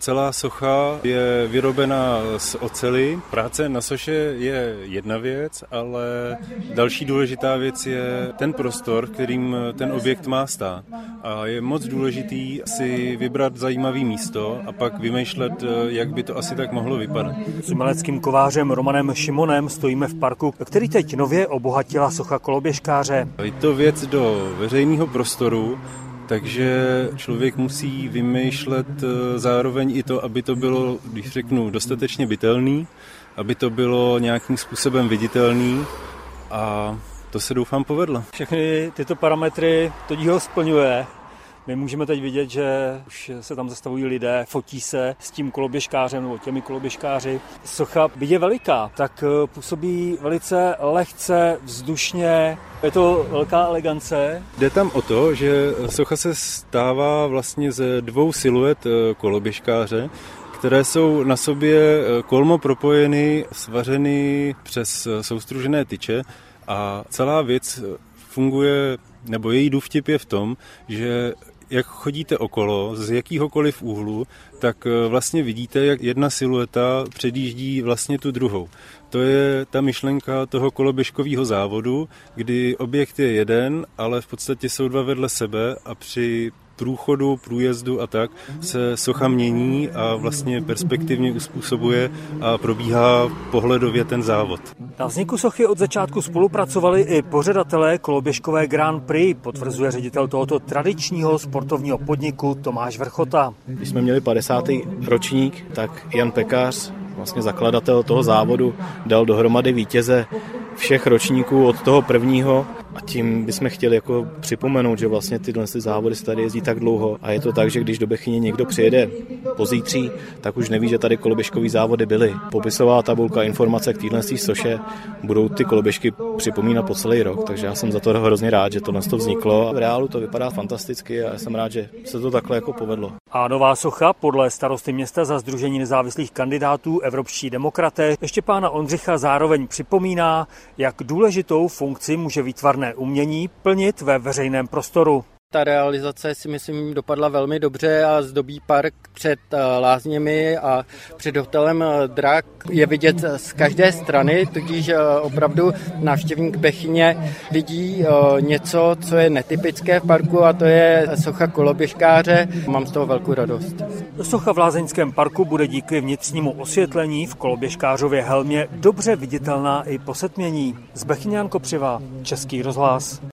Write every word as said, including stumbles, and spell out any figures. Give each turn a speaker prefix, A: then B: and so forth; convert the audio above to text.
A: Celá socha je vyrobena z oceli. Práce na soše je jedna věc, ale další důležitá věc je ten prostor, kterým ten objekt má stát. A je moc důležitý si vybrat zajímavý místo a pak vymýšlet, jak by to asi tak mohlo vypadat.
B: S uměleckým kovářem Romanem Šimonem stojíme v parku, který teď nově obohatila socha koloběžkáře.
A: Je to věc do veřejného prostoru, takže člověk musí vymýšlet zároveň i to, aby to bylo, když řeknu, dostatečně bytelný, aby to bylo nějakým způsobem viditelný a to se doufám povedlo.
B: Všechny tyto parametry to dílo splňuje. My můžeme teď vidět, že už se tam zastavují lidé, fotí se s tím koloběžkářem nebo těmi koloběžkáři. Socha, byť je veliká, tak působí velice lehce, vzdušně. Je to velká elegance.
A: Jde tam o to, že socha se stává vlastně ze dvou siluet koloběžkáře, které jsou na sobě kolmo propojeny, svařeny přes soustružené tyče a celá věc funguje, nebo její důvtip je v tom, že jak chodíte okolo, z jakýhokoliv úhlu, tak vlastně vidíte, jak jedna silueta předjíždí vlastně tu druhou. To je ta myšlenka toho koloběžkového závodu, kdy objekt je jeden, ale v podstatě jsou dva vedle sebe a při průchodu, průjezdu a tak se socha mění a vlastně perspektivně uspůsobuje a probíhá pohledově ten závod.
B: Na vzniku sochy od začátku spolupracovali i pořadatelé koloběžkové Grand Prix, potvrzuje ředitel tohoto tradičního sportovního podniku Tomáš Vrchota.
C: Když jsme měli padesátý ročník, tak Jan Pekař, vlastně zakladatel toho závodu, dal dohromady vítěze všech ročníků od toho prvního a tím bychom chtěli jako připomenout, že vlastně tyhle závody se tady jezdí tak dlouho a je to tak, že když do Bechyně někdo přijede pozítří, tak už neví, že tady koloběžkový závody byly. Popisová tabulka, informace k téhle soše budou ty koloběžky připomínat po celý rok, takže já jsem za to hrozně rád, že tohle to vzniklo a v reálu to vypadá fantasticky a já jsem rád, že se to takhle jako povedlo.
B: A nová socha podle starosty města za Sdružení nezávislých kandidátů Evropští demokraté Štěpána Ondřicha zároveň připomíná, jak důležitou funkci může výtvarné umění plnit ve veřejném prostoru.
D: Ta realizace si myslím dopadla velmi dobře a zdobí park před lázněmi a před hotelem Drak je vidět z každé strany, tudíž opravdu návštěvník Bechyně vidí něco, co je netypické v parku a to je socha koloběžkáře. Mám z toho velkou radost.
B: Socha v Lázeňském parku bude díky vnitřnímu osvětlení v koloběžkářově helmě dobře viditelná i po setmění. Z Bechyně Jan Kopřiva, Český rozhlas.